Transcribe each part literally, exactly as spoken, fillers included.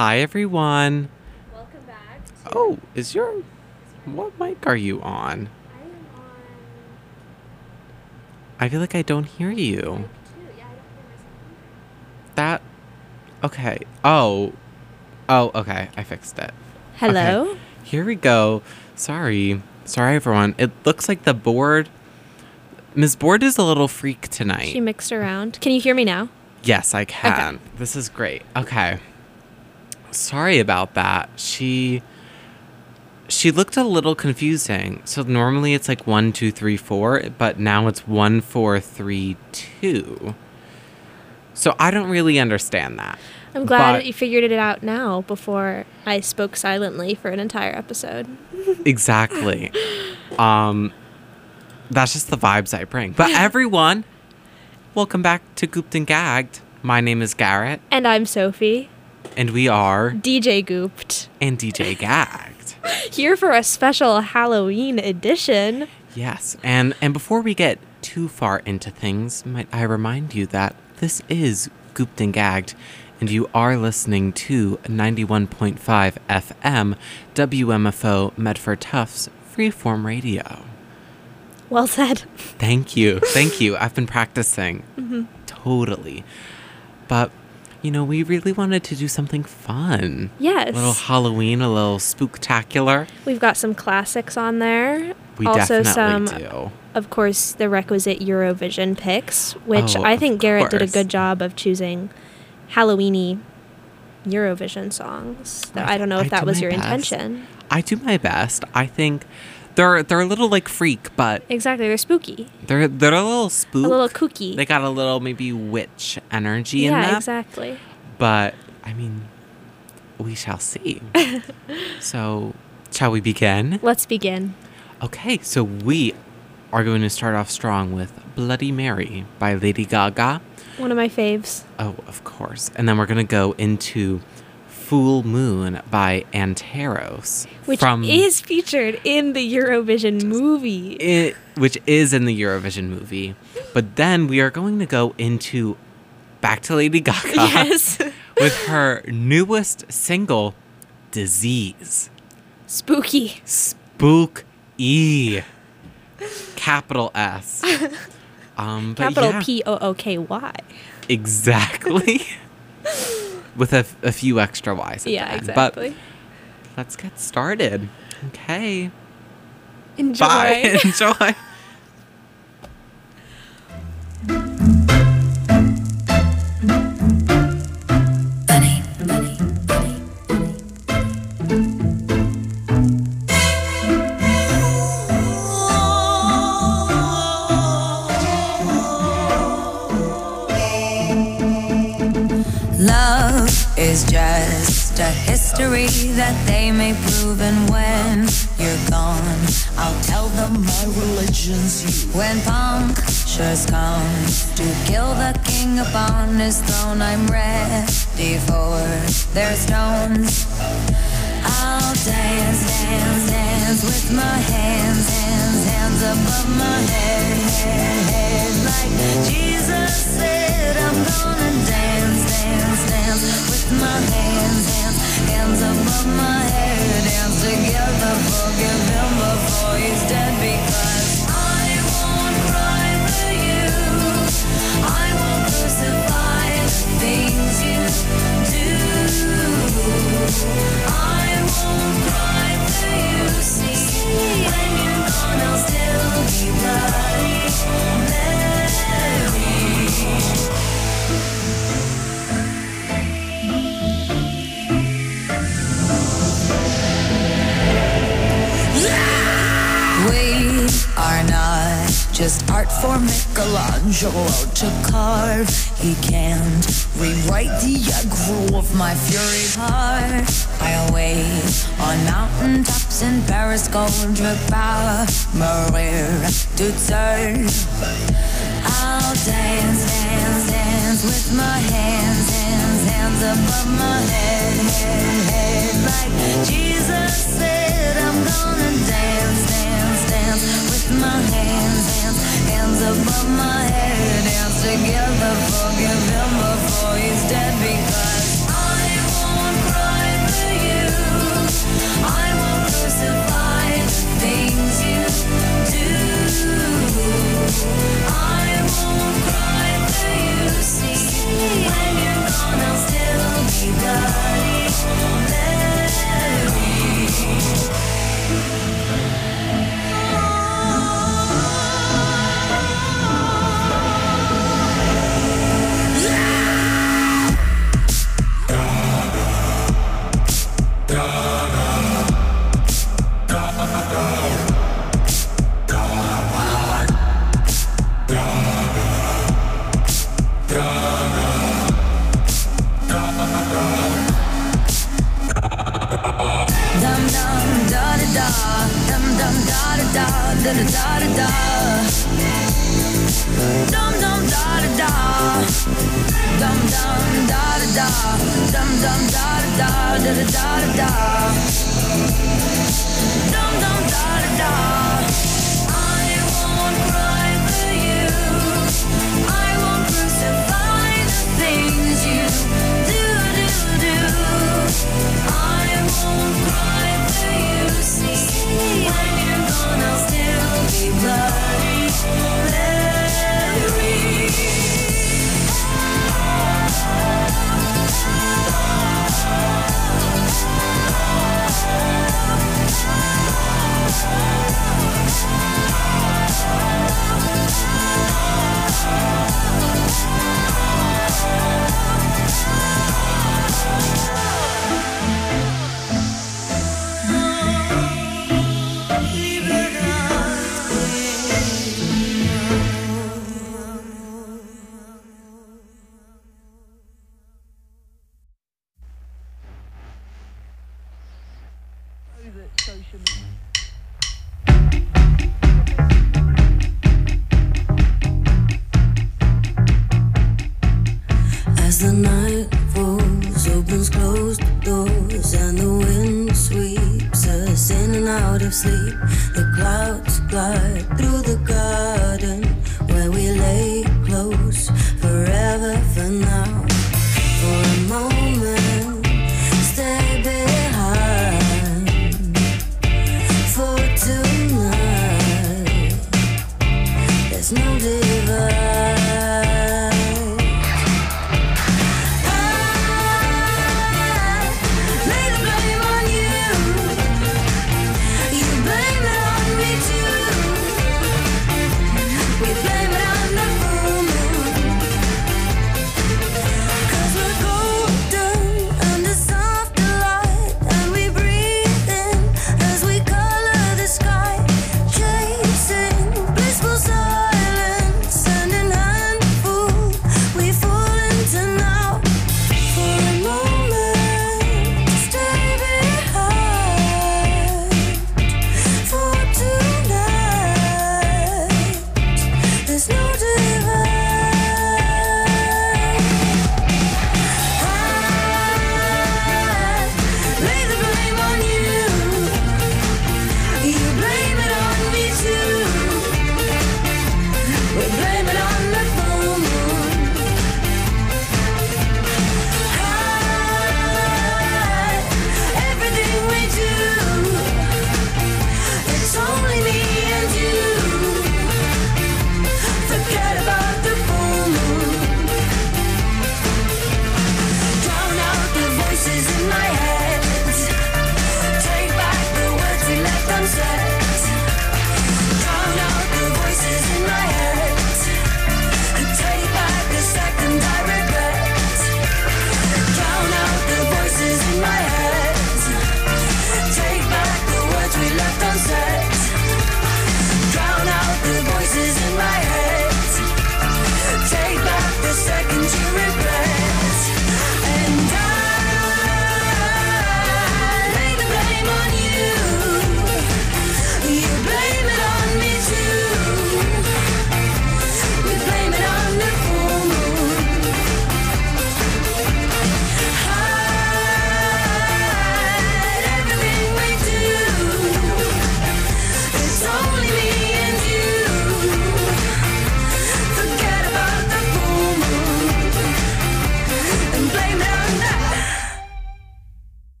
Hi, everyone. Welcome back to... Oh, is your... What mic are you on? I am on... I feel like I don't hear you. Mic two. Yeah, I don't hear myself That... Okay. Oh. Oh, okay. I fixed it. Hello? Okay. Here we go. Sorry. Sorry, everyone. It looks like the board... Miz Board is a little freak tonight. She mixed around. Can you hear me now? Yes, I can. Okay. This is great. Okay. Sorry about that. She she looked a little confusing. So normally it's like one, two, three, four, but now it's one, four, three, two. So I don't really understand that. I'm glad But- that you figured it out now before I spoke silently for an entire episode. Exactly. um, that's just the vibes I bring. But everyone, welcome back to Gooped and Gagged. My name is Garrett, And I'm Sophie, and we are D J Gooped, and D J Gagged. here for a special Halloween edition. Yes, and and before we get too far into things, might I remind you that this is Gooped and Gagged, and you are listening to ninety-one point five F M W M F O Medford Tufts Freeform Radio. Well said. Thank you, thank you. I've been practicing. Mm-hmm. Totally. But, you know, we really wanted to do something fun. Yes. A little Halloween, a little spooktacular. We've got some classics on there. We also definitely some, do. of course, the requisite Eurovision picks, which Oh, I of think Garrett did a course. good job of choosing Halloweeny Eurovision songs. Though I don't know I if that do was my your best. intention. I do my best. I think they're they're a little like freak, but Exactly, they're spooky, they're they're a little spook. a little kooky. They got a little maybe witch energy in yeah, them. exactly. But I mean, we shall see. So, shall we begin? Let's begin. Okay, so we are going to start off strong with Bloody Mary by Lady Gaga. One of my faves. Oh, of course. And then we're going to go into Full Moon by Anteros. Which from, is featured in the Eurovision movie. it, which is in the Eurovision movie. But then we are going to go into back to Lady Gaga Yes. with her newest single, Disease. Spooky. Spook E. Capital S. Um, but Capital yeah, P O O K Y. Exactly. With a, a few extra Y's. At Yeah, the end. exactly. But let's get started. Okay. Enjoy. Bye. Enjoy. Bunny, bunny, bunny, bunny. Love is just a history that they may prove, and when you're gone, I'll tell them my religion's you. When punctures come to kill the king upon his throne, I'm ready for their stones. I'll dance, dance, dance with my hands, hands, hands above my head, head, head. Like Jesus said, I'm gonna dance, dance, dance with my hands, hands, hands above my head. Dance together, forgive him before he's dead, because I won't cry for you. I won't crucify the things you do. I won't cry for you, see. When you're gone, I'll still be Bloody Mary. We are not just art for Michelangelo to carve. He can't rewrite the aggro of my fury heart. I'll wait on mountain tops in Paris, gold power, Maria to turn. I'll dance, dance, dance with my hands, hands, hands above my head, head, head. Like Jesus said, I'm gonna dance, dance, dance with my hands, hands, hands above my head. Dance together, forgive him before he's dead, because I won't cry Dum dum da da da, dum dum da da da, da da da da da. Dum dum da da da, dum dum da da da, dum dum da da da, da da da da. Dum dum da da da. I won't cry for you. I won't crucify the things you do do do. I won't cry for you. See, when you're gone, I'll still be bloody Mary. As the night falls, opens closed doors, and the wind sweeps us in and out of sleep. The clouds glide through the garden where we lay close forever for now. For a moment, stay behind. For tonight, there's no divide.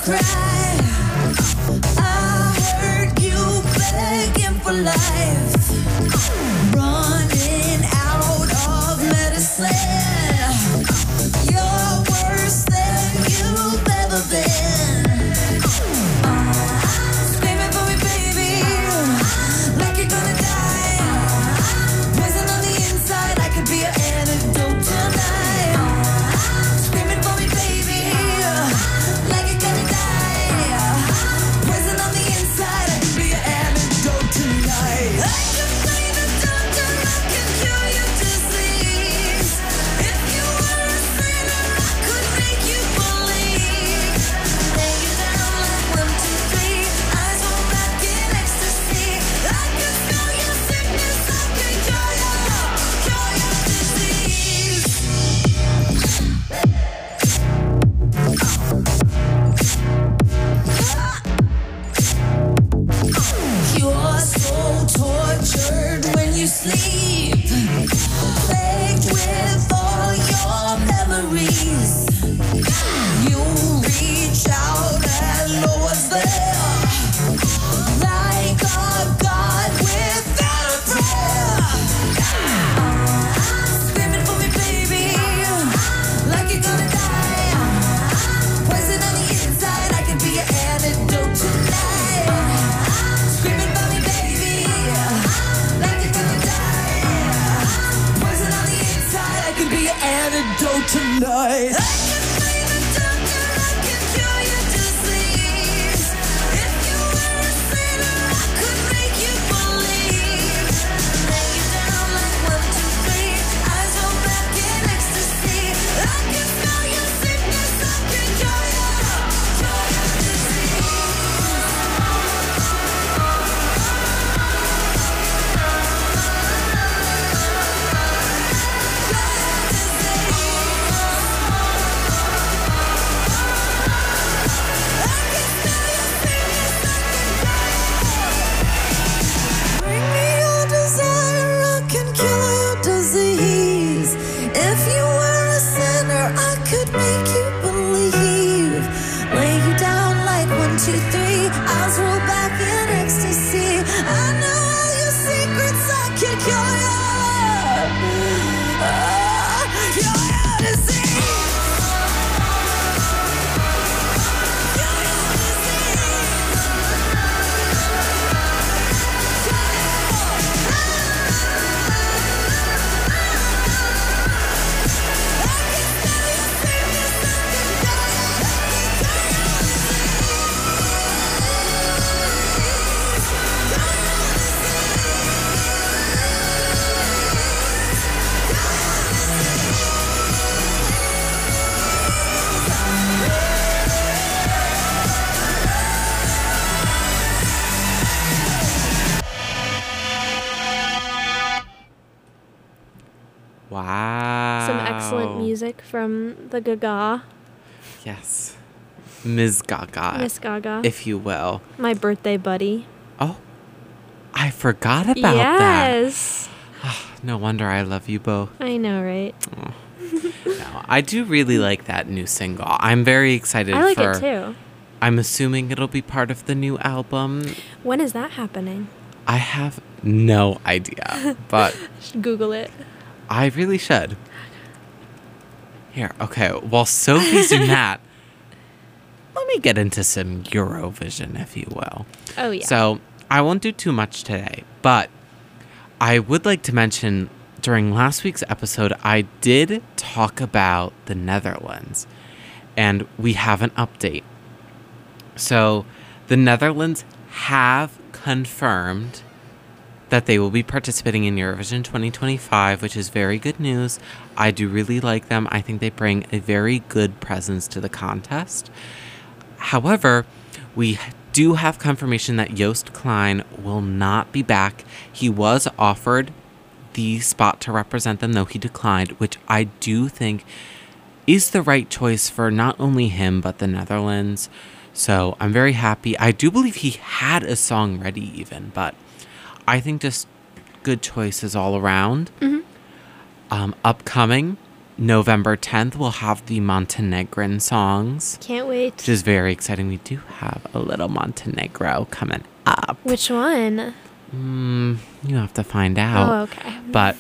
cry. I heard you begging for life, running out of medicine. You're worse than you've ever been. Screaming for me, baby, like you're gonna die. Poison on the inside, I could be an antidote tonight. Screaming for me, baby, like you're gonna die. Poison on the inside, I could be an antidote tonight. I can play the doctor, I can cure your disease. If you were a sinner, I could make you believe. Lay you down like one, two, three, eyes roll back in ecstasy. I can smell your sickness, I can cure your, cure your disease. You're so tortured when you sleep, plagued with all your memories. You reach out and know what's there, like a god without a prayer. Screaming for me, baby, like you're gonna die. Poison on the inside, I could be an antidote tonight. Screaming for me, baby, like you're gonna die. Poison on the inside, I could be an antidote tonight. I can play the doctor, I can cure your disease. If you were a sinner, I could make you believe. Lay you down like one, two, three, eyes roll back in ecstasy. I can smell your sickness, I can cure your, cure your disease. Bring me your desire, I can cure your disease. If you were a sinner, I could make you believe. Lay you down like one, two, three, eyes roll back in ecstasy. I know all your secrets, I can cure your, uh, cure your disease. Cure your disease. Wow. Some excellent music from the Gaga, Yes. Miz Gaga, Miss Gaga, if you will. my birthday buddy. Oh, I forgot about that. Yes. No wonder I love you both. I know, right? No, I do really like that new single. I'm very excited I like for it too. I'm assuming it'll be part of the new album. When is that happening? I have no idea, but Should Google it. I really should. Here, okay, while Sophie's doing that, let me get into some Eurovision, if you will. Oh, yeah. So, I won't do too much today, but I would like to mention during last week's episode, I did talk about the Netherlands, and we have an update. So, the Netherlands have confirmed that they will be participating in Eurovision twenty twenty-five, which is very good news. I do really like them. I think they bring a very good presence to the contest. However, we do have confirmation that Joost Klein will not be back. He was offered the spot to represent them, though he declined, which I do think is the right choice for not only him, but the Netherlands. So I'm very happy. I do believe he had a song ready even, but I think just good choices all around. Mm-hmm. Um, upcoming, November tenth, we'll have the Montenegrin songs, Can't wait. which is very exciting. We do have a little Montenegro coming up. Which one? Mm, you have to find out. Oh, okay. But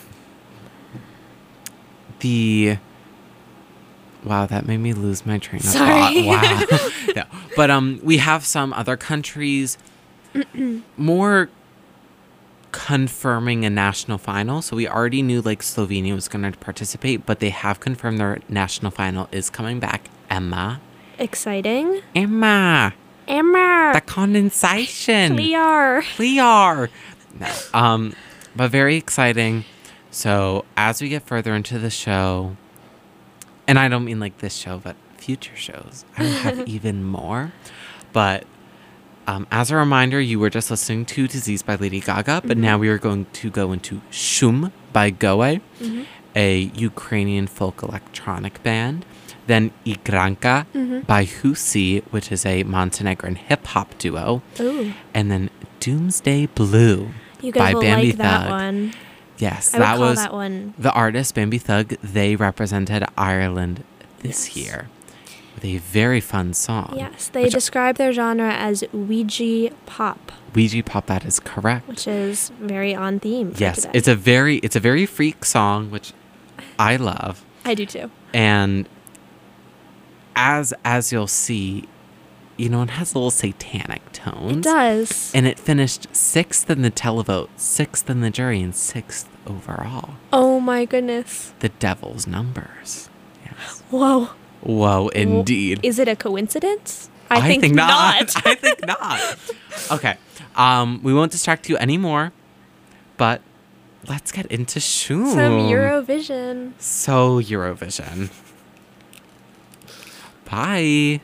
the wow, that made me lose my train of Sorry. thought. Wow. No. But um, we have some other countries more confirming a national final. So we already knew like Slovenia was going to participate, but they have confirmed their national final is coming back. Emma. Exciting. Emma. Emma. The condensation. Clear. Clear. No. Um, but very exciting. So as we get further into the show, and I don't mean like this show, but future shows, I will have even more. But um, as a reminder, you were just listening to Disease by Lady Gaga, but mm-hmm. now we are going to go into Shum by Goe, mm-hmm. a Ukrainian folk electronic band. Then Igranka mm-hmm. by Husi, which is a Montenegrin hip-hop duo. Ooh. And then Doomsday Blue you guys by will Bambi like that Thug. One. Yes, I that would call was that one. The artist Bambi Thug. They represented Ireland this yes. year with a very fun song. Yes, they describe their genre as Ouija pop. Ouija pop, that is correct. Which is very on theme. For yes, today. it's a very it's a very freak song, which I love. I do too. And as as you'll see, you know, it has little satanic tones. It does. And it finished sixth in the televote, sixth in the jury, and sixth overall. Oh my goodness. The devil's numbers. Yes. Whoa. Whoa, indeed. Is it a coincidence? I, I think, think not. not. I think not. Okay. Um, we won't distract you anymore, but let's get into Shum. Some Eurovision. So Eurovision. Bye.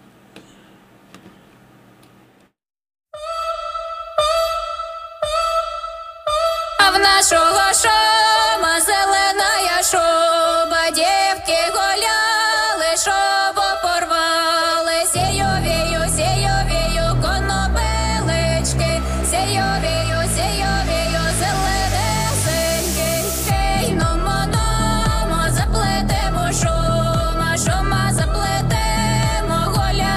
А в нашого шома зелена шуба, дівки гуляли, шобу порвали, сійовію, сійовію, конопелички, сійовію, сійовію, зеленесенький. Ей, номо, номо, заплетемо шума, шума заплетемо, гуляли.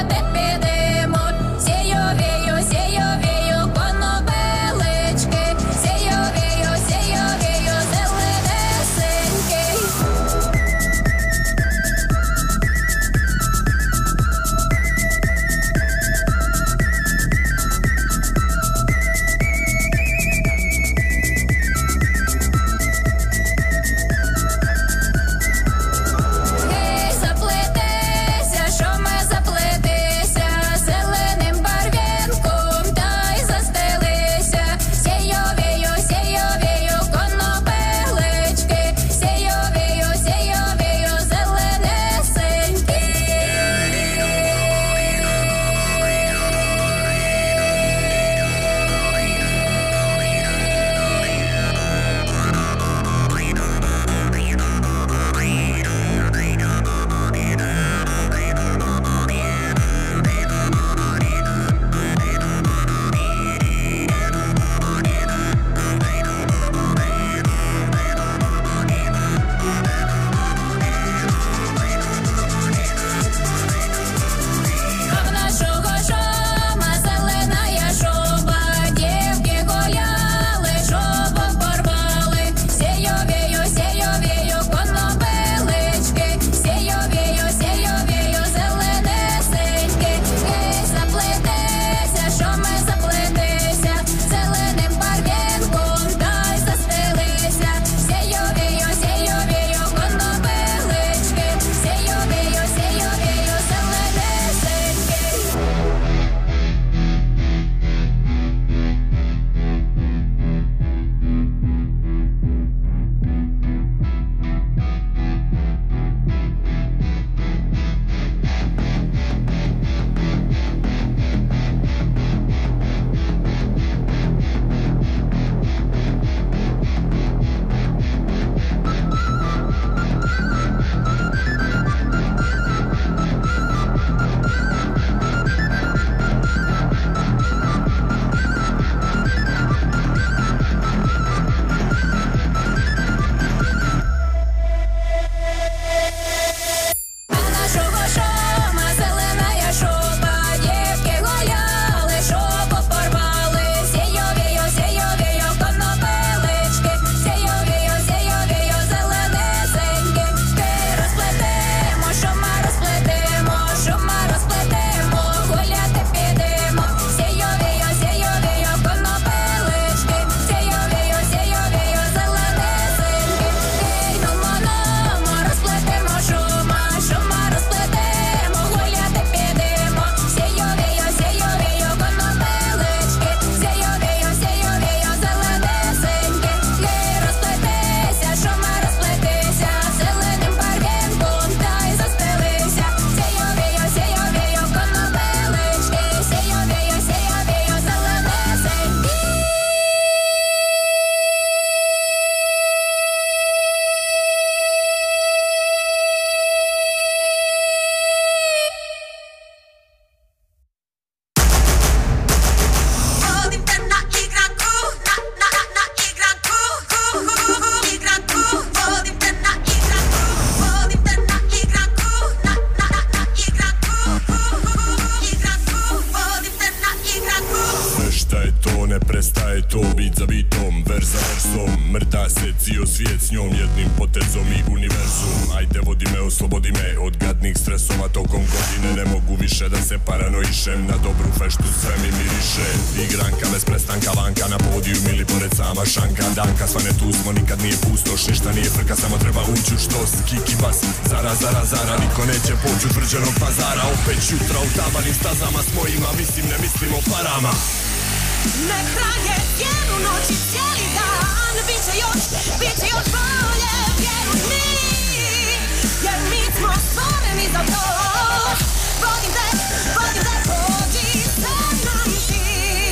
svijet s njom jednim potezom i univerzum. Ajde vodi me, oslobodi me od gadnih stresova tokom godine. Ne mogu više da se paranoišem, na dobru feštu sve mi miriše. Igranka bez prestanka, vanka na podiju ili pored sama šanka. Danka svane tu smo, nikad nije pustoš, ništa nije frka, samo treba ući u štos. Kiki bas, zara, zara, zara, niko neće poći od vrđenog pazara. Opet jutra u tabanim stazama s mojima, mislim ne mislim o parama. Nek traje cijelu noć i cijeli dan. Biće još, biće još bolje, vjeruj mi. Jer mi smo stvoreni za to. Vodim te, vodim te, pođi sa nam ti.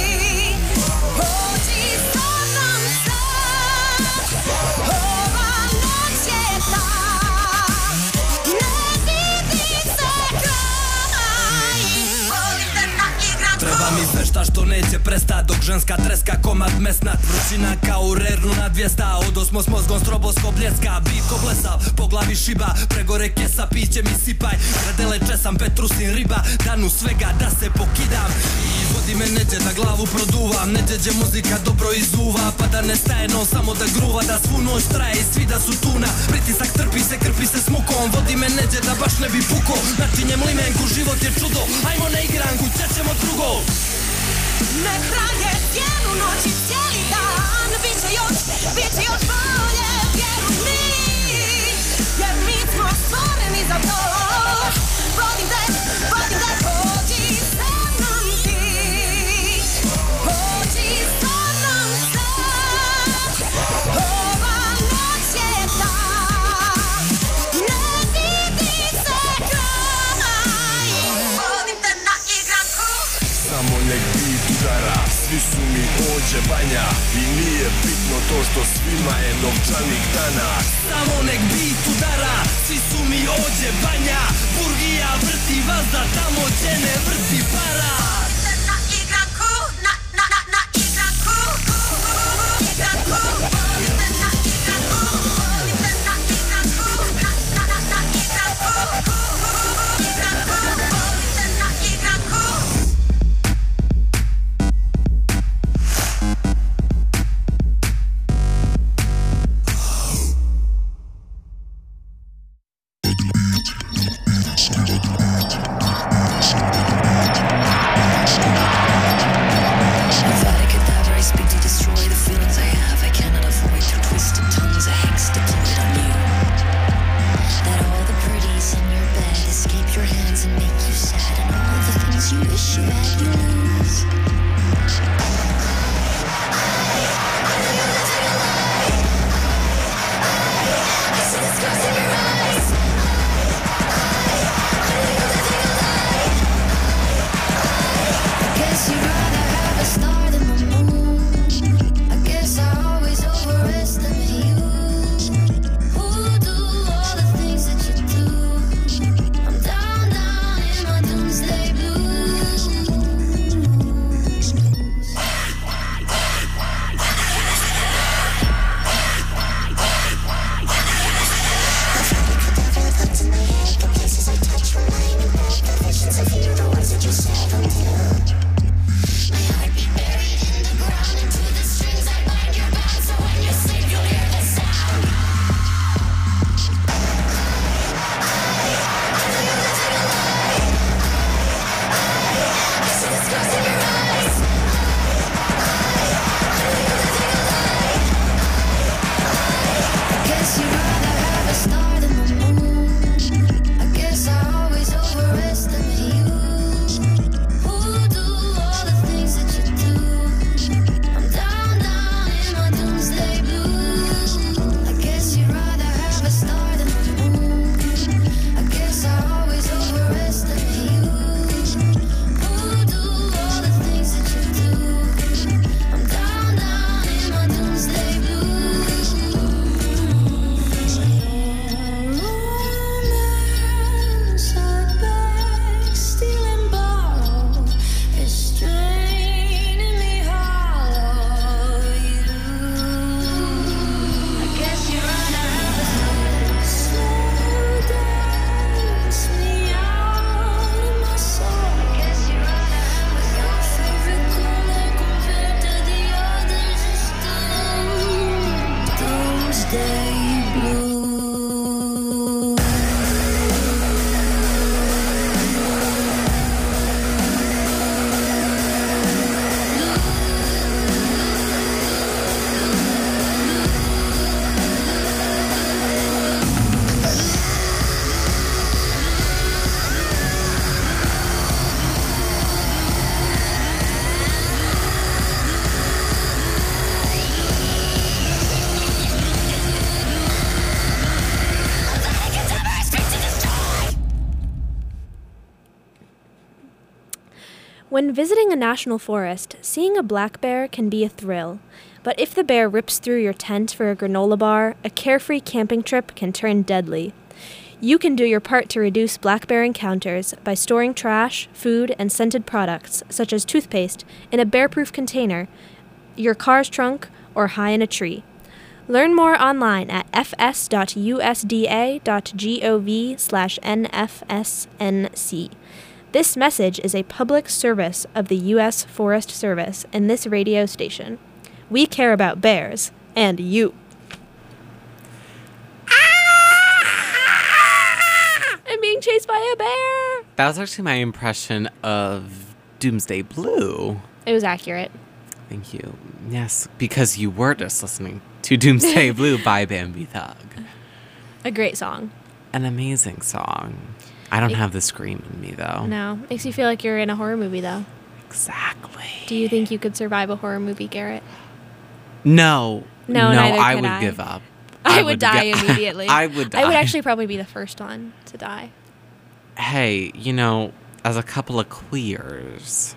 Pođi sa nam sad. Ova noć je ta. Ne vidi se kraj. Volim te na igranku. Treba mi fešta što neće prestat, dok ženska treska komad mesnat. Vrućina kao u rernu na dvijesta, odosmo s mozgom stroboskop bljeska. Bit ko blesav, po glavi šiba, pregore kesa, piće mi sipaj. Gradele česam, petrusin riba, danu svega da se pokidam. I vodi me neđe da glavu produvam, neđe gdje muzika dobro izuva. Pa da ne staje no, samo da gruva, da svu noć traje i svi da su tuna. Pritisak trpi se, krpi se s mukom, vodi me neđe da baš ne bi puko. Načinjem limenku, život je čudo, ajmo na igranku, ćemo drugo. Nek traje cijelu noć i cijeli dan. Biće još, biće još bolje, vjeruj mi. Jer mi smo stvoreni za to. Vodim te, vodim te, pođi sa nam ti. Pođi sa nam sad. Ova noć je ta. Ne vidi se kraj. Vodim te na igranku. Samo nek bit udara, svi su mi ođe banja. I nije bitno to što svima je novčanik danas. Samo nek bit udara, svi su mi ođe banja. Burgija vrti vazda tamo gdje ne vrti para. Na igranku, na, na, na, na igranku. Igranku, volim te na igranku. Volim te na igranku, na, na, na, na igranku. Igranku, volim te na igranku. When visiting a national forest, seeing a black bear can be a thrill. But if the bear rips through your tent for a granola bar, a carefree camping trip can turn deadly. You can do your part to reduce black bear encounters by storing trash, food, and scented products, such as toothpaste, in a bear-proof container, your car's trunk, or high in a tree. Learn more online at fs.usda.gov slash nfsnc. This message is a public service of the U S Forest Service and this radio station. We care about bears, and you. I'm being chased by a bear! That was actually my impression of Doomsday Blue. It was accurate. Thank you. Yes, because you were just listening to Doomsday Blue by Bambi Thug. A great song. An amazing song. I don't have the scream in me, though. No. Makes you feel like you're in a horror movie, though. Exactly. Do you think you could survive a horror movie, Garrett? No. No, no neither I could would I. give up. I, I would would die get- immediately. I would die. I would actually probably be the first one to die. Hey, you know, as a couple of queers,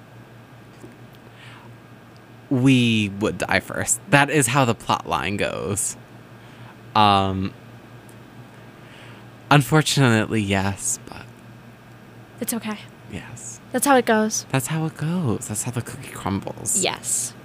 we would die first. That is how the plot line goes. Um, unfortunately, yes, but It's okay. yes. That's how it goes. That's how it goes. That's how the cookie crumbles. Yes.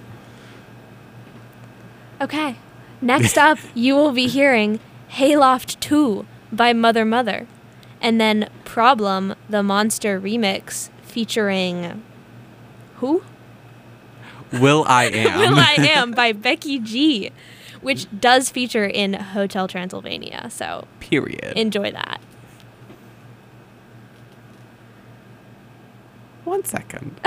Okay. Next up, you will be hearing Hayloft two by Mother Mother. And then Problem, the Monster remix featuring... Who? Will I Am. Will I Am by Becky G, which does feature in Hotel Transylvania. So Period. enjoy that. One second.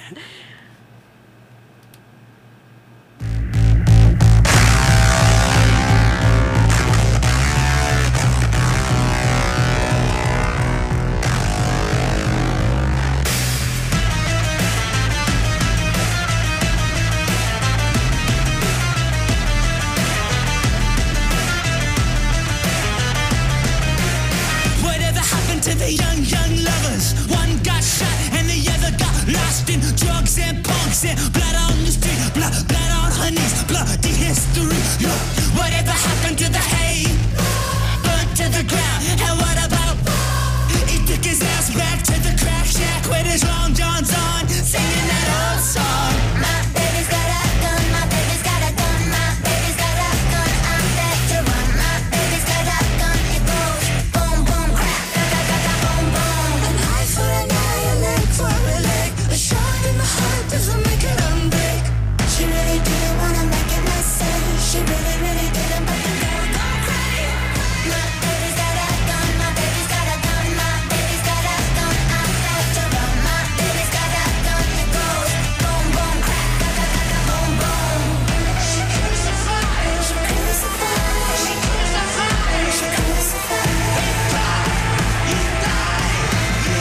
Whatever happened to the young, young lovers? One got shot and the other got lost in drugs and punks and blood on the street, blood, blood on her knees, bloody history. Yeah. Whatever happened to the hay? Burnt to the ground. And what about? He took his ass back to the crack shack with his long johns on, singing that old song. My baby's got a gun, my baby's got a gun, my baby's got a gun, I'm back to run. My baby's got a gun, it goes boom, boom, crack, crack, crack, crack, boom, boom. An eye for an eye, a leg for a leg. A shot in the heart doesn't make it unbreak. She really didn't wanna make it myself. She really, really didn't, but the girl go crazy. My baby's got a gun, my baby's got a gun, my baby's got a gun, I'm back to run. My baby's got a gun, it goes boom, boom, crack, crack, crack, crack, boom, boom. She crucified, she crucified, she crucified, she crucified. You die, you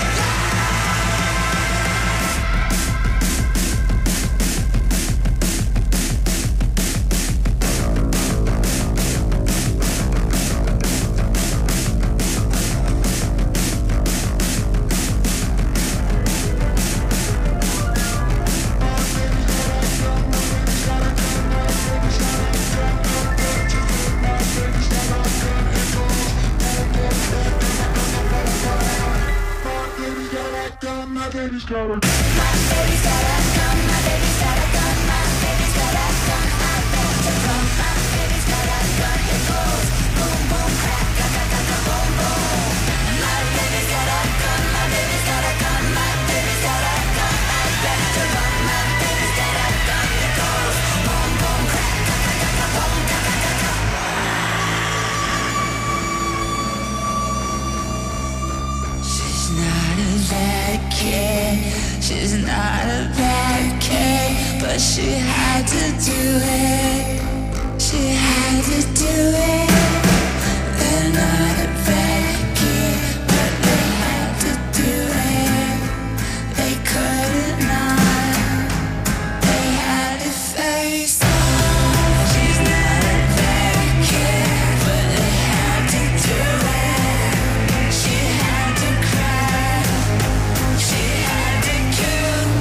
She's not a bad kid, she's not a bad kid, but she had to do it, she had to do it. They're not a bad kid, but they had to do it, they couldn't not, they had to face it. She's not a bad kid, but they had to do it. She had to cry, she had to kill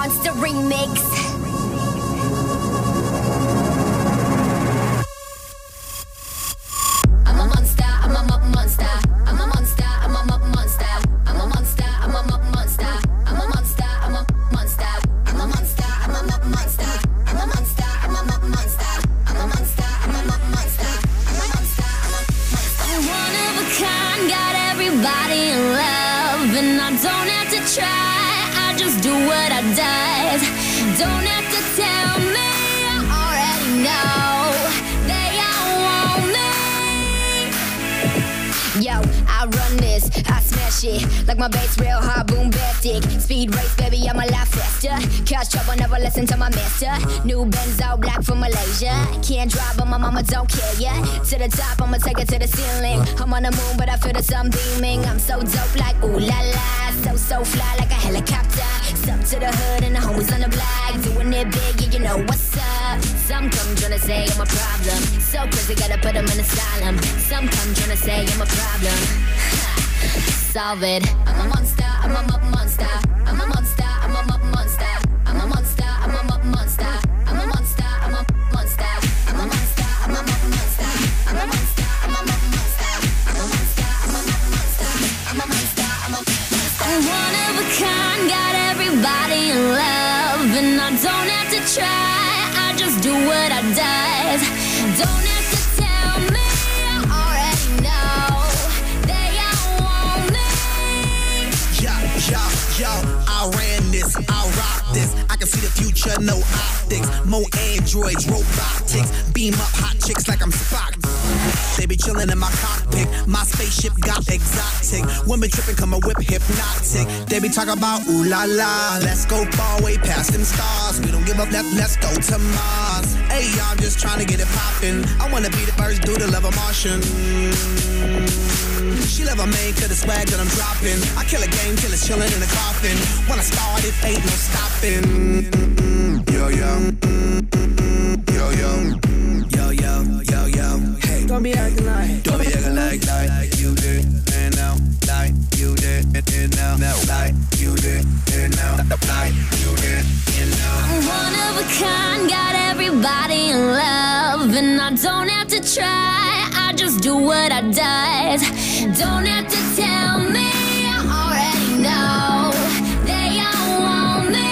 Monster remix. I'm a monster, I'm a mo- monster. I'm a monster, I'm a mo- monster. I'm a monster, I'm a mo- monster. I'm a monster, I'm a monster. I'm a monster, I'm a mo- monster. I'm a monster, I'm a mo- monster. I'm a monster, I'm a mo- monster. I'm a monster, I'm a monster. I'm one of a kind, got everybody in love, and I don't have to try. I just do what I does. Don't have to tell me, I already know. They all want me. Yo, I run this, I smash it. Like my bass real hard, bombastic. Speed race, baby, I'm a lot faster. Catch trouble, never listen to my master. New Benzo, black from Malaysia. Can't drive, but my mama don't care, yeah. To the top, I'ma take it to the ceiling. I'm on the moon, but I feel the sun beaming. I'm so dope, like ooh la la. So, so fly, like a helicopter. Step to the hood and the homies on the block. Doing it big, yeah, you know what's up. Some come tryna say I'm a problem. So crazy, gotta put them in asylum. Some come tryna say I'm a problem. Solve it. I'm a monster, I'm a mo- monster. I'm a monster, I'm a mo- monster. I'm a monster, I'm a mo- monster. I'm a monster, I'm a monster. I'm a monster, I'm a mo- monster. I'm a monster, I'm a mo- monster. I'm a monster, I'm a mo- monster. I'm a monster, I'm a monster. I'm one of a kind, got everybody in love, and I don't have to try. I just do what I does. Don't have to tell me, I already know. They all want me. Yo, yo, yo, I ran this, I rock this. I can see the future, no optics. More androids, robotics. Beam up hot chicks like I'm Spock. They be chillin' in my cockpit. My spaceship got exotic. Women trippin', come a whip hypnotic. They be talking about ooh la la. Let's go far way past them stars. We don't give up, let, let's go to Mars. Hey, I'm just trying to get it poppin'. I wanna be the first dude to love a Martian. She love a man cause the swag that I'm dropping. I kill a game till it's chillin' in the coffin. When I start it, ain't no stopping. Yo, yo. Yo, yo. Yo, yo, yo, yo. Hey. Don't be acting like. Don't be acting like, like you did. And now, like you did. And now, now, like you did. And now, like you did. And now. I'm one of a kind, got everybody in love, and I don't have to try. I just do what I does. Don't have to tell me, I already know. They all want me.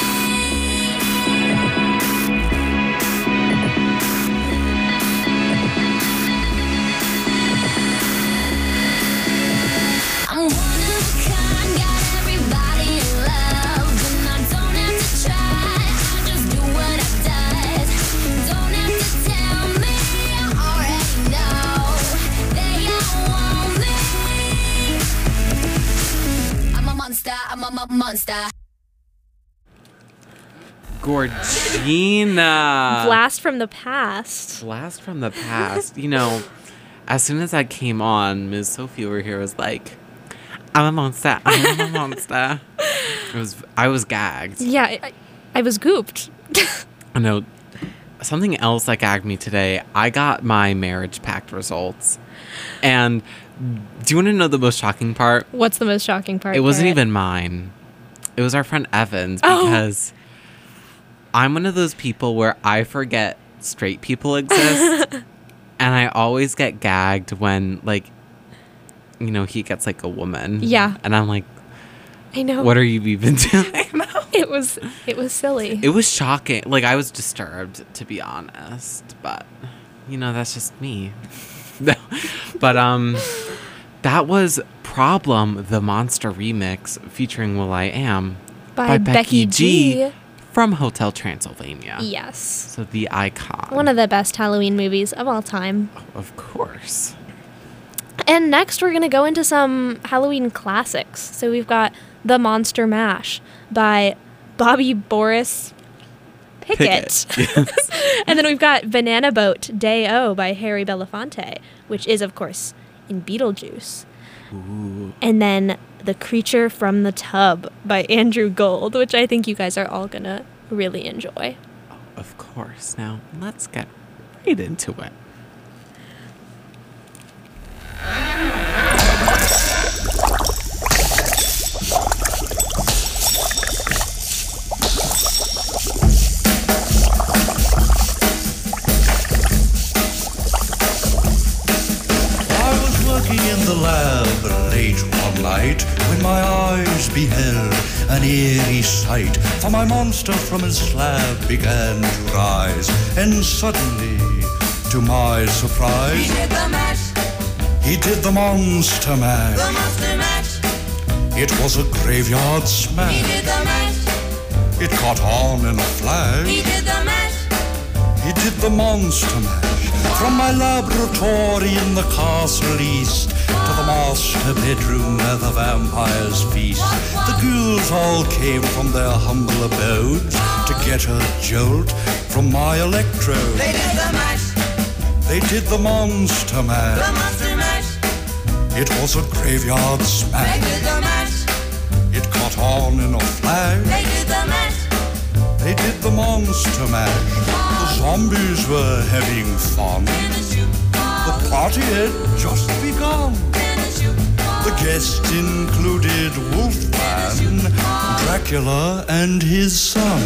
I'm one of a kind, got everybody in love, and I don't have to try. I just do what I does. Don't have to tell me, I already know. They all want me. I'm a monster, I'm a mo- monster. Gorgina. Blast from the past. Blast from the past. You know, as soon as I came on, Miz Sophie over here was like, I'm a monster. I'm a monster. It was, I was gagged. Yeah, I, I was gooped. I know. Something else that gagged me today, I got my marriage pact results. And do you want to know the most shocking part? What's the most shocking part? It wasn't Garrett? even mine. It was our friend Evan's, Oh. because I'm one of those people where I forget straight people exist. And I always get gagged when, like, you know, he gets like a woman. Yeah. And I'm like, I know. what are you even doing? It was it was silly. It was shocking. Like, I was disturbed, to be honest. But, you know, that's just me. No. But, um, that was Problem, the Monster remix featuring Will I Am By Becky G. from Hotel Transylvania. Yes. So the icon. One of the best Halloween movies of all time. Of course. And next we're going to go into some Halloween classics. So we've got The Monster Mash by Bobby Boris Pickett. Pickett, yes. And then we've got Banana Boat Day O by Harry Belafonte, which is, of course, in Beetlejuice. Ooh. And then The Creature from the Tub by Andrew Gold, which I think you guys are all going to really enjoy. Of course. Now, let's get right into it. when my eyes beheld an eerie sight, for my monster from his slab began to rise, and suddenly, to my surprise, He did the mash, he did the monster mash. the monster mash. It was a graveyard He smash. did the mash, It caught on in a flash. he did the mash. He did the monster mash. From my laboratory in the castle east to the master bedroom where the vampires feast, the ghouls all came from their humble abodes to get a jolt from my electrode. They did the mash, They did the monster the mash. monster mash. It was a graveyard They smash. did the mash, It caught on in a flash. they did the mash. They did the monster mash. The zombies were having fun. Finish you, The party had just begun. finish you. The guests included Wolfman, Dracula, and his son.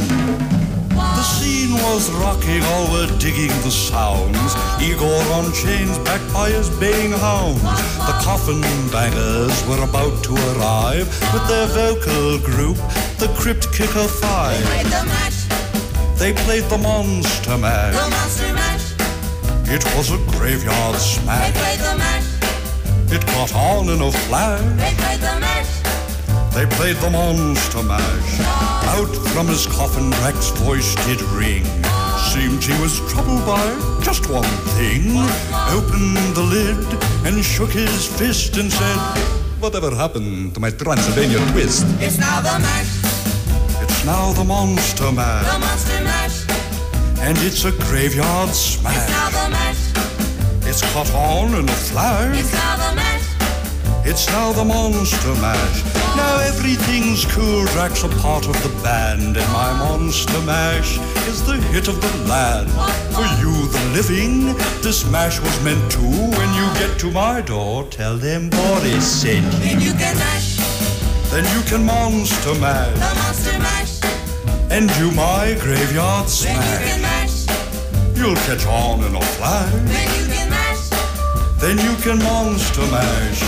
The scene was rocking, all were digging the sounds. Igor on chains, backed by his baying hounds. The coffin bangers were about to arrive with their vocal group, the Crypt Kicker Five. Played the mash, They played the monster mash. the monster mash. It was a graveyard They smash. played the mash, It caught on in a flash. they played the mash. They played the monster mash. Out from his coffin, Drac's voice did ring. Seemed he was troubled by just one thing. Opened the lid and shook his fist and said, "Whatever happened to my Transylvania twist?" It's now the mash, It's now the monster the mash. monster mash. And it's a graveyard It's smash. now the mash, It's caught on in a flash. it's now the mash. It's now the monster mash. Now everything's cool. Drac's a part of the band, and my monster mash is the hit of the land. For you, the living, this mash was meant to. When you get to my door, tell them Boris sent you. Then you can mash, Then you can monster mash the monster mash. and do my graveyard Then you smash. can mash, You'll catch on in a flash. then you can mash. Then you can monster mash.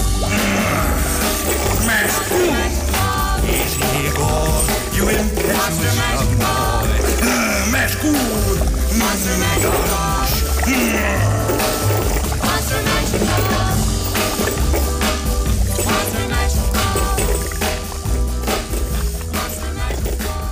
Mash. Easy, Igor, you impetuous young boy. Mash good. Monster mash, monster mash. Monster mash, monster mash.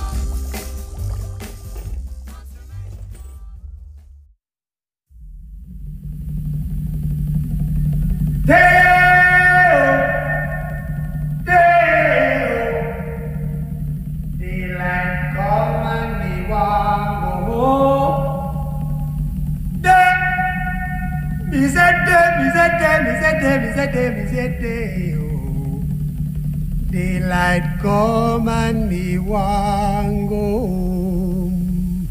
Daylight come and me want go home. Day, me say day, me say day, me say day, me say day, me say day. Oh. Daylight come and me want go home.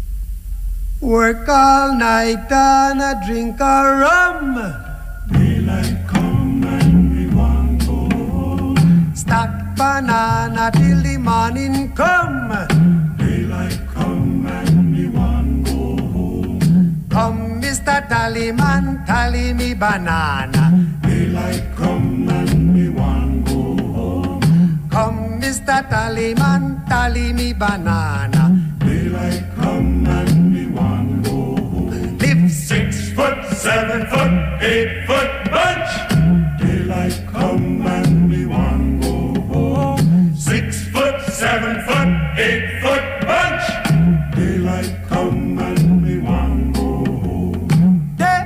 Work all night and a drink a rum. Daylight come and me want go home. Stack banana till the morning come. Daylight come and me want go home. Come, Mister Tallyman, tally me banana. Daylight come and me want go home. Come, Mister Tallyman, tally me banana. Daylight come and me want go home. Live six foot, seven foot, eight foot bunch. Daylight come and me want go home. Six foot, seven foot, eight foot bunch. Daylight come and me want go home. Day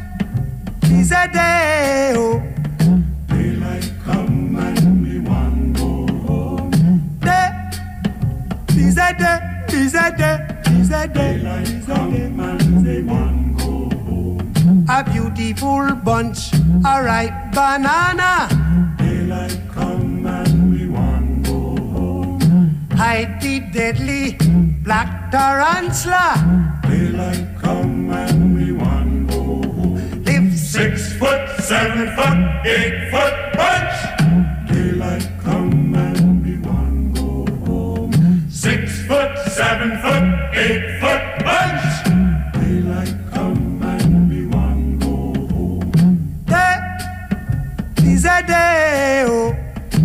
is a day, oh. Daylight come and me want go home. Day is a day, is a day, is a day. Daylight come and me want go home. A beautiful bunch, a ripe banana. Daylight come and we want go home. Hide the deadly black tarantula. Daylight come and we want go home. Live six foot, seven foot, eight foot bunch. Daylight come and we want go home. Six foot, seven foot, eight foot bunch. Daylight come and we want go home. Day is a day, oh.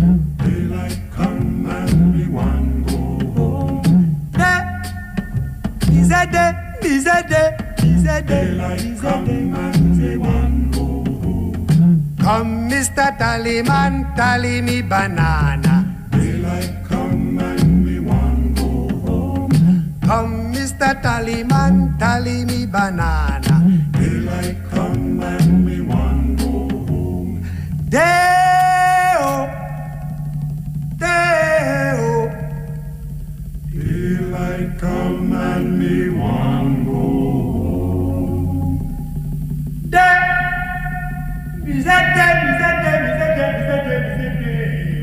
Mizede, Mizede, Mizede, Daylight come and me want go home. Come, Mister Tallyman, tally me banana. Daylight come and me want go home. Come, Mister Tallyman, tally me banana. Daylight come and me want go home. Day-o, day-o. Daylight come and me want go home. Day, Mizede, Mizede, Mizede, Mizede,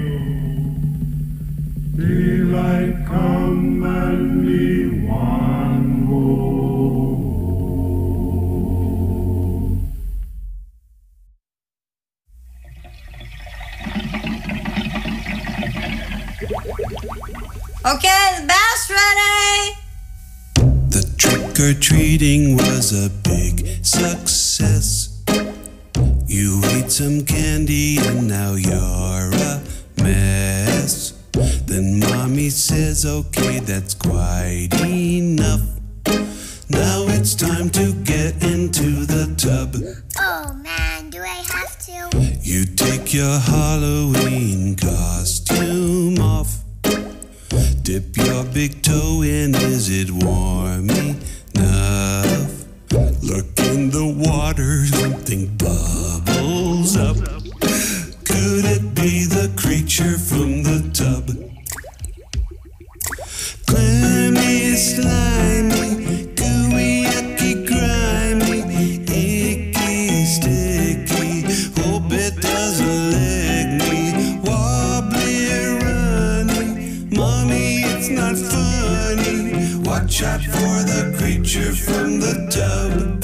Mizede. Daylight come and me want go home. Okay, the bath's ready. The trick-or-treating was a big success. You ate some candy and now you're a mess. Then mommy says, okay, that's quite enough. Now it's time to get into the tub. Oh man, do I have to? You take your Halloween costume off. Dip your big toe in, is it warm enough? Look in the water, something bubbles up. Could it be the creature from the tub? Clammy, slimy, gooey, yucky, grimy, icky, sticky. Hope it doesn't lick me. Wobbly, runny, mommy, it's not funny. Watch out for the creature from the tub.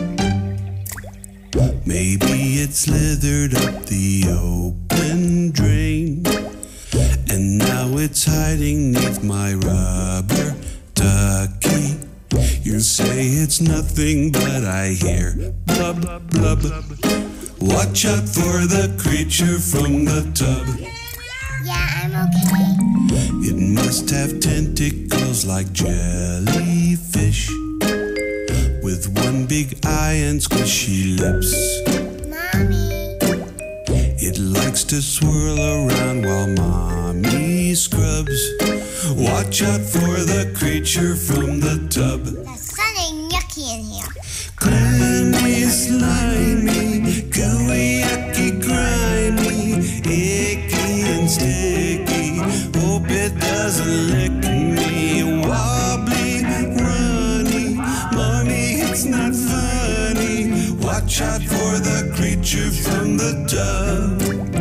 Maybe it slithered up the open drain, and now it's hiding neath my rubber ducky. You say it's nothing, but I hear blub, blub. Watch out for the creature from the tub. Yeah, I'm okay. It must have tentacles like jellyfish, with one big eye and squishy lips. Mommy. It likes to swirl around while mommy scrubs. Watch out for the creature from the tub. There's something yucky in here. Clammy, slimy, gooey, yucky, grimy, icky and sticky. Hope it doesn't lick me. Wobbly, runny, mommy, it's not funny. Watch out for the creature from the tub.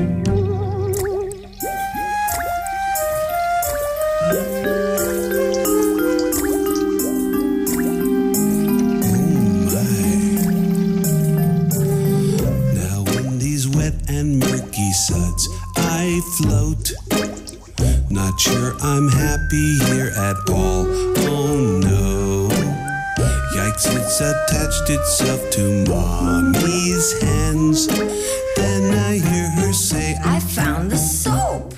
Suds, I float. Not sure I'm happy here at all. Oh no. Yikes, it's attached itself to mommy's hands. Then I hear her say, I found the soap.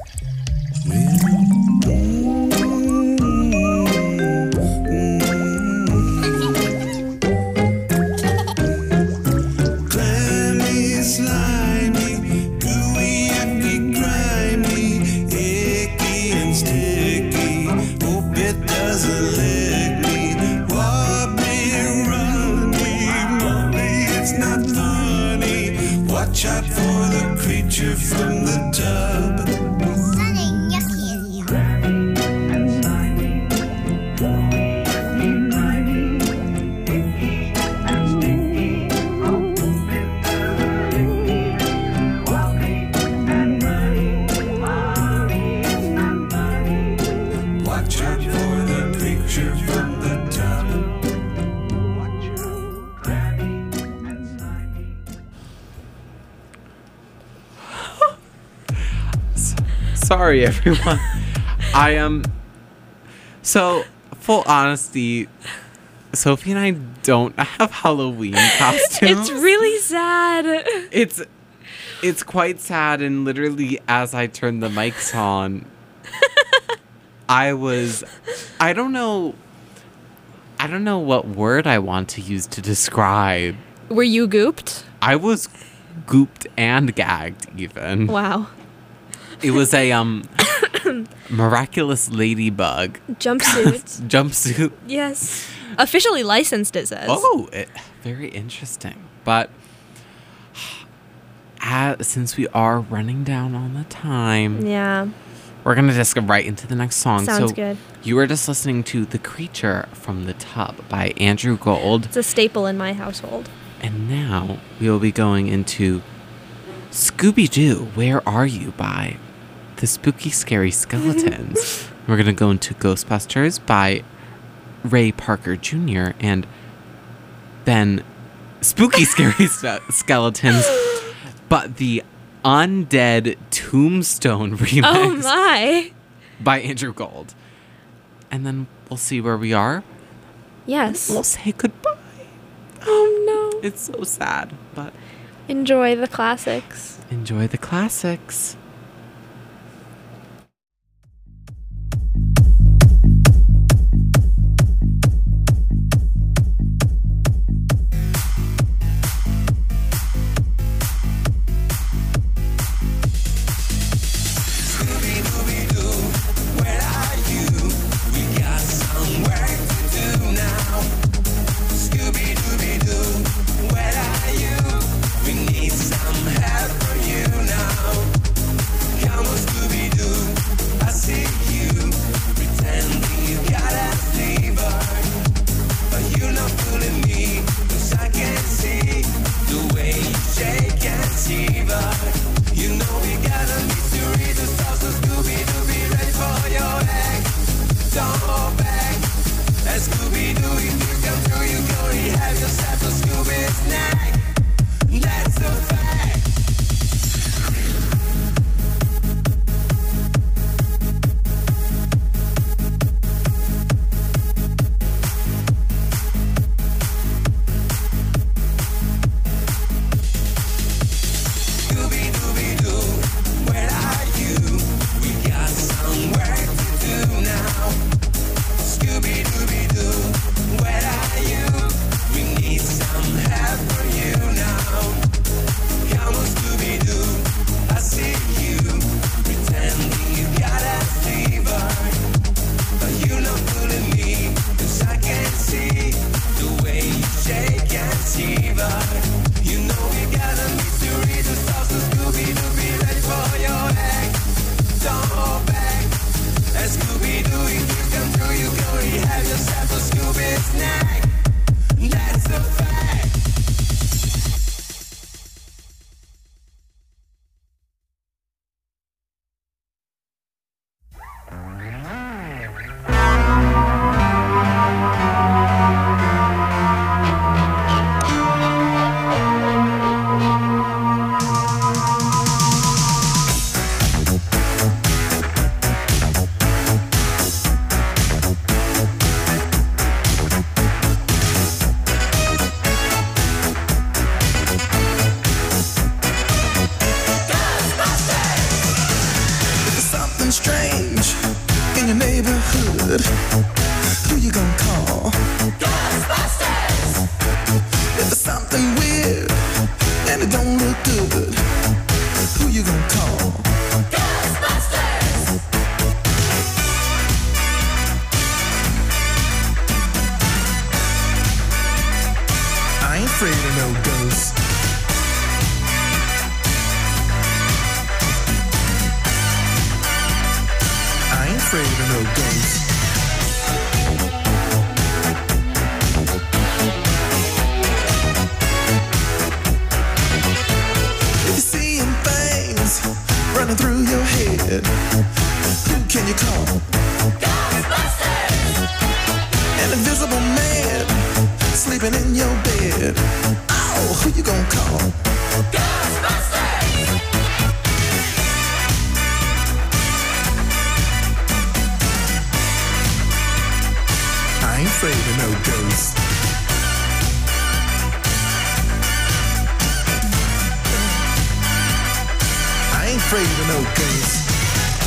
Watch out for the creature from the tub. There's something yucky in here. Watch out for the creature from the tub. Sorry, everyone. I am. Um, so, full honesty, Sophie and I don't have Halloween costumes. It's really sad. It's it's quite sad, and literally as I turned the mics on, I was I don't know I don't know what word I want to use to describe. Were you gooped? I was gooped and gagged even. Wow. It was a um miraculous ladybug Jumpsuit. jumpsuit. Yes. Officially licensed, it says. Oh, it, very interesting. But uh, since we are running down on the time, Yeah. we're going to just go right into the next song. Sounds so good. You were just listening to The Creature from the Tub by Andrew Gold. It's a staple in my household. And now we will be going into Scooby-Doo, Where Are You by The Spooky Scary Skeletons. We're going to go into Ghostbusters by Ray Parker Junior and then Spooky Scary Ske- Skeletons, but the Undead Tombstone remix Oh my. by Andrew Gold. And then we'll see where we are. Yes. We'll say goodbye. Oh no. It's so sad, but Enjoy the classics. enjoy the classics.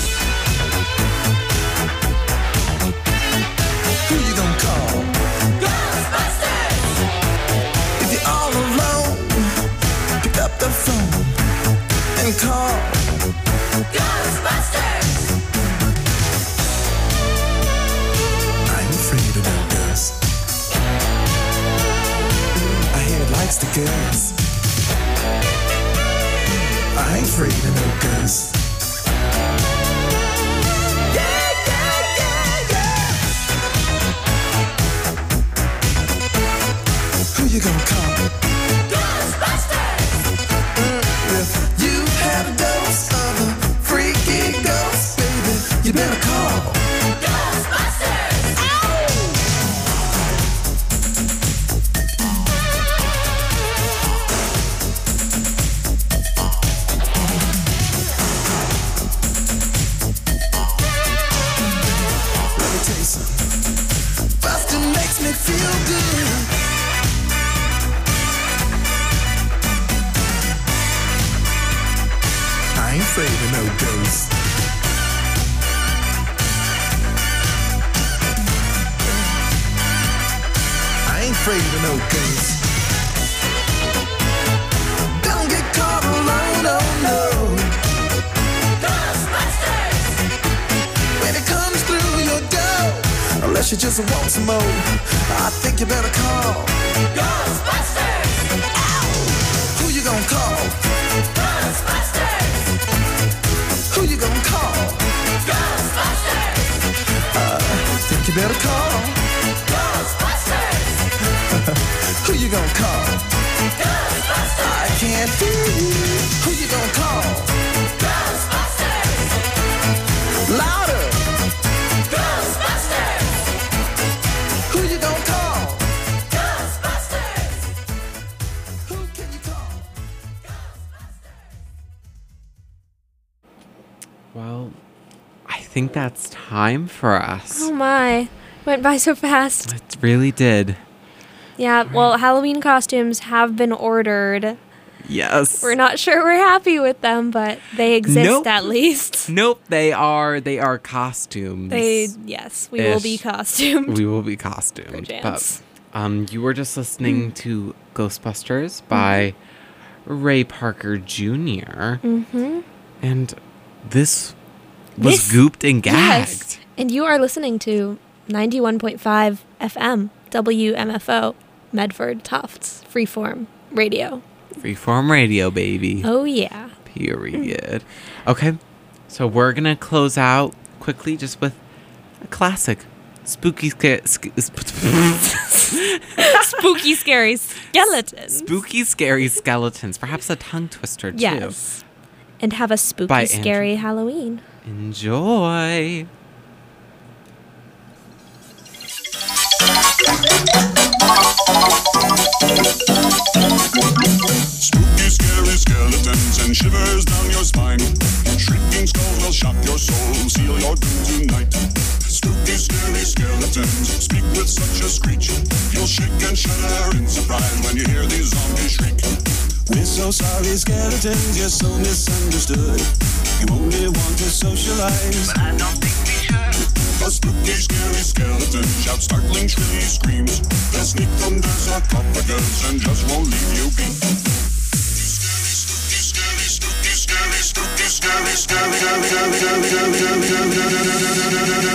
Who you gonna call? can call Ghostbusters! I ain't afraid of no ghosts. I hear it likes the girls. I ain't afraid of no ghosts. Yeah, yeah, yeah, yeah. Who you gonna call? Ghostbusters! If you had a dose of a freaky ghost, baby, you better call Ghostbusters! Let me tell you something. Bustin' makes me feel good. I ain't afraid of no ghosts. I ain't afraid of no ghosts. Don't get caught alone, oh no. Ghostbusters! When it comes through your door, unless you just want some more, I think you better call Ghostbusters! Who you gonna call? Ghostbusters! Who you gonna call? Ghostbusters! I think you better call. Ghostbusters! Who you gonna call? Ghostbusters! I can't hear you. Who you gonna call? Ghostbusters! Louder. Ghostbusters! Who you gonna call? Ghostbusters! Who can you call? Well, I think that's time for us. Oh my. Went by so fast. It really did. Yeah, well, Halloween costumes have been ordered. Yes. We're not sure we're happy with them, but they exist Nope. at least. Nope, they are they are costumes. They, yes, we will be Ish. costumed. We will be costumed. Perchance. But um, you were just listening to Ghostbusters by Ray Parker Junior Mm-hmm. And this was This- gooped and gagged. Yes. And you are listening to ninety-one point five F M, W M F O, Medford Tufts, Freeform Radio. Freeform radio, baby. Oh, yeah. Period. Okay, so we're going to close out quickly just with a classic. Spooky sca- sc- Spooky, scary skeletons. Spooky, scary skeletons. Perhaps a tongue twister, too. Yes. And have a spooky, By scary Halloween. Enjoy. Spooky, scary skeletons and shivers down your spine. Shrieking skulls will shock your soul, seal your doom tonight. Spooky, scary skeletons speak with such a screech. You'll shake and shudder in surprise when you hear these zombies shriek. We're so sorry, skeletons, you're so misunderstood. You only want to socialize, but I don't think we should. A spooky, scary skeleton shouts startling, shrilly screams. They'll sneak under sarcophagus and just won't leave you be. Spooky, scary, spooky, scary, spooky, scary, scary, scary, scary, scary, scary, scary, scary, scary, scary, scary,